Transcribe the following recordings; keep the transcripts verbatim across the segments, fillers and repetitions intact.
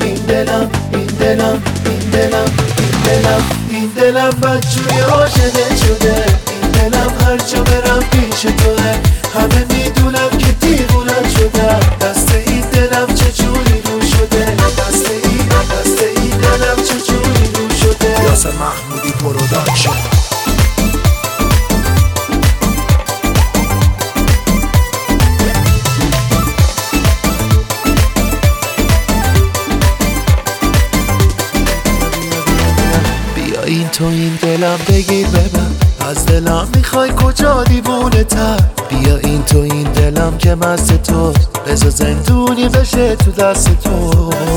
این دلم این دلم این دلم این دلم این دلم بدجوری عاشقت شده. این دلم هر جا برم پیش توه، همه میدونم که دیوونت شدم. دست این دلم چجوری رو شده، دست این دست این دلم چجوری رو شده. یاسر محمودی پروداکشن. این تو این دلم بگیر ببر، از دلم میخوای کجا دیوونه تر. بیا این تو این دلم که مست توست، بذار زندونی بشه تو دست تو.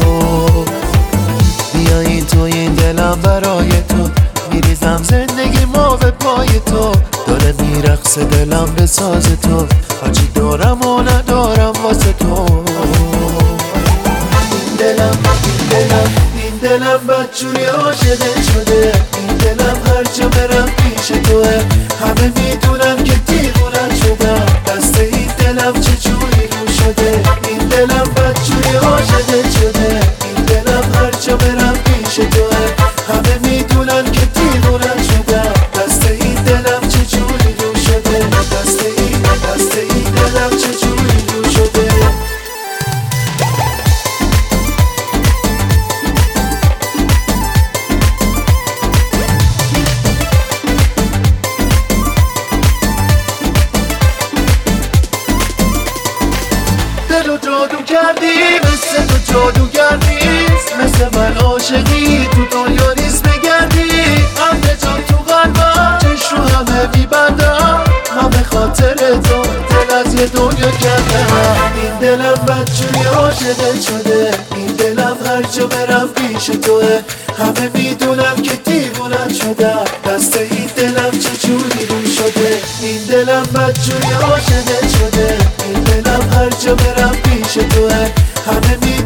بیا این تو این دلم برای تو، میریزم زندگی ما به پای تو. داره میرقصه دلم به ساز تو، هرچی دارم و ندارم واسه تو. این دلم این دلم این دلم بدجوری عاشقت شده. این دلم هر جا برم پیش توه، همه میدونم که دیوونت شدم. دست این دلم چجوری رو شده. این دلم بدجوری عاشقت شده. این دلم هر جا برم پیش توه، همه میدونن که دیوونت شدم. دست این دلم چجوری رو شده. دست این دست این دلم چجوری رو شده. دلو جادو کردی، مثل تو جادوگر نیست. مثل من عاشقی تو دنیا نیست بگردی. همه جان تو قلبم، چشم رو همه میبندم. من به خاطر تو دل از یه دنیا کردم. این دلم بدجوری عاشقت شده. این دلم هر جا برم پیش توه، همه میدونم که دیوونت شدم. دست این دلم چجوری رو شده. این دلم بدجوری عاشقت شده. این دلم هر جا برم پیش توه، همه می